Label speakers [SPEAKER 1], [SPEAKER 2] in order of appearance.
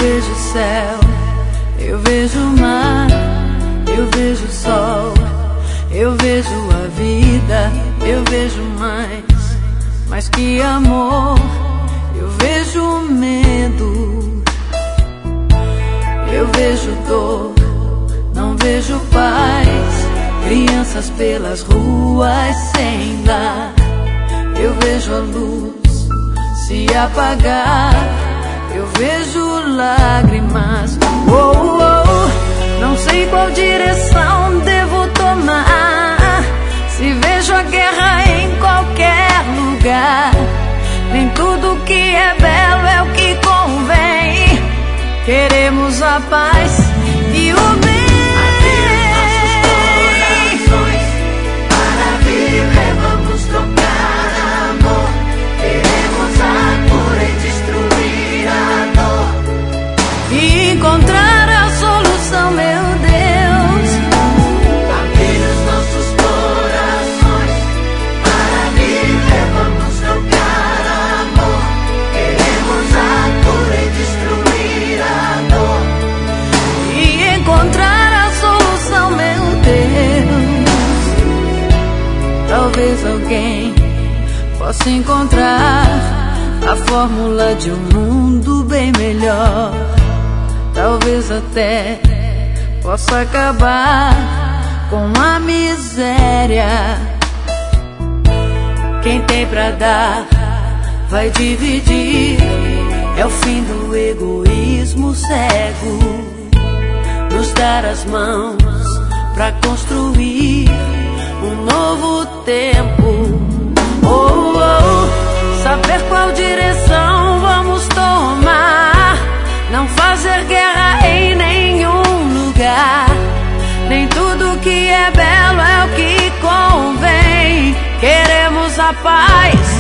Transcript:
[SPEAKER 1] vejo o céu, eu vejo o mar, eu vejo o sol, eu vejo a vida, eu vejo mais que amor, eu vejo medo, eu vejo dor, não vejo paz, crianças pelas ruas sem lar, eu vejo a luz se apagar, eu vejo lágrimas, oh, oh, não sei qual direção devo tomar, se vejo a guerra em qualquer lugar, nem tudo que é belo é o que convém, queremos a paz e o bem. Encontrar a solução, meu Deus.
[SPEAKER 2] Abrir os nossos corações para viver, vamos trocar amor. Queremos a cura e destruir a dor.
[SPEAKER 1] E encontrar a solução, meu Deus. Talvez alguém possa encontrar a fórmula de um mundo bem melhor. Talvez até possa acabar com a miséria. Quem tem pra dar vai dividir. É o fim do egoísmo cego. Nos dar as mãos pra construir um novo tempo. Oh, oh, saber qual direção vamos tomar. Não fazer guerra em nenhum lugar. Nem tudo que é belo é o que convém. Queremos a paz